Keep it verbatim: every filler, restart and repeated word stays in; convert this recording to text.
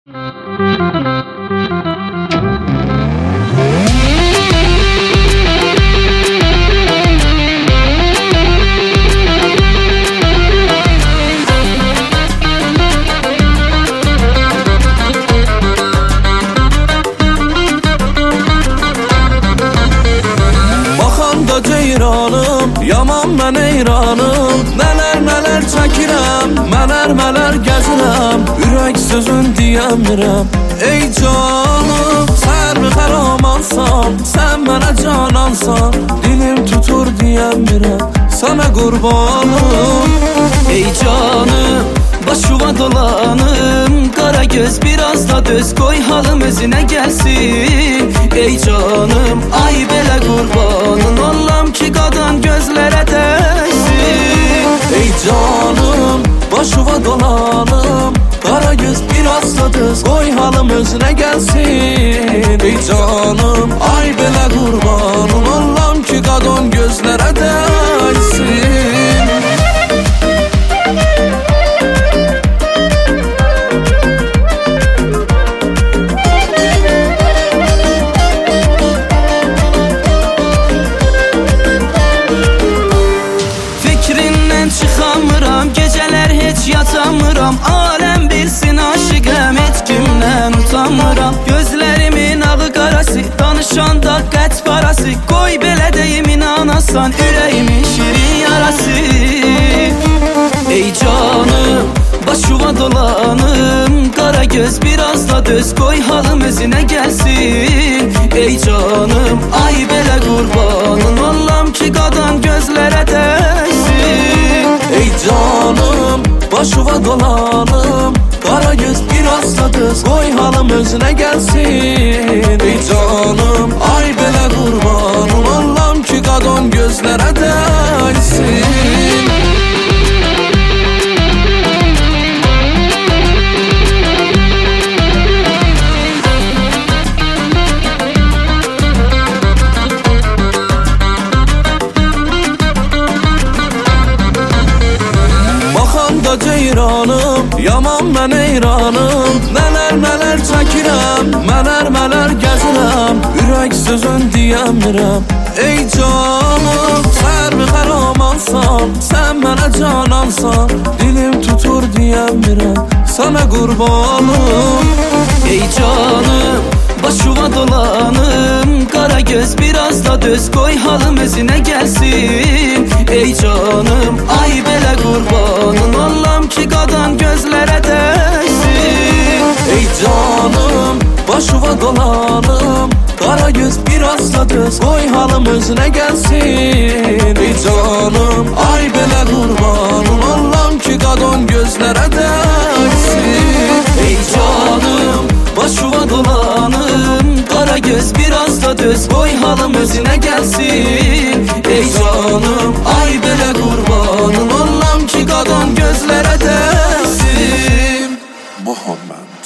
Ceyranım, yaman mən eyranım. Nələr nələr çəkirəm, mələr mələr gəzirəm. Ürək sözün deyəmirəm. Ey canım, sərmi xəramansan, sən mənə canansan. Dilim tutur deyəmirəm, sənə qurbanım. Ey canım, başıva dolanım. Qara göz biraz da döz, qoy halım özünə gəlsin. Ey canım, ay belə qurbanın olam ki qadın gözlərə dəysin. Ey canım, başıva dolanım. Qara göz biraz da döz, qoy halım özünə gəlsin. Ey canım, ay belə qurbanın olam ki qadın gözlərə dəysin. Çıxamıram, gecələr heç yatamıram. Aləm bilsin aşıqəm, heç kimdən utanmıram. Gözlərimin ağı qarası, danışanda qət parası. Qoy belə deyim inanasan, ürəyimin şirin yarası. Ey canım, başıva dolanım. Qara göz biraz da döz, qoy halım özünə gəlsin. Ey canım, ay belə qurbanın olam ki qadın gözlərə dəysin. Ey canım, başıva dolanım. Qara göz biraz da döz, qoy halım özünə gəlsin. Ey canım, ay belə qurbanım olam ki qadın gözlərə dəysin. Ceyranım, yaman mən eyranım. Nələr nələr çəkirəm, mələr mələr gəzirəm. Ürək sözün deyəmirəm. Ey canım, sərmi xəramansan, sən mənə canansan. Dilim tutur deyəmirəm, sənə qurbanım. Ey canım, başıva dolanım. Qara göz biraz da döz, qoy halım özünə gəlsin. Ey canım, ay belə qurbanın olam ki qadın gözlərə dəysin. Ey canım, başıva dolanım. Qara göz biraz da döz, qoy halım özünə gəlsin. Ey canım, ay belə qurbanın olam ki qadın gözlərə dəysin. Ey canım, başıva dolanım. Qara göz biraz da döz, qoy halım özünə gəlsin. Ey canım, ay belə qurbanın olam ki qadın gözlərə dəysin. Muhammed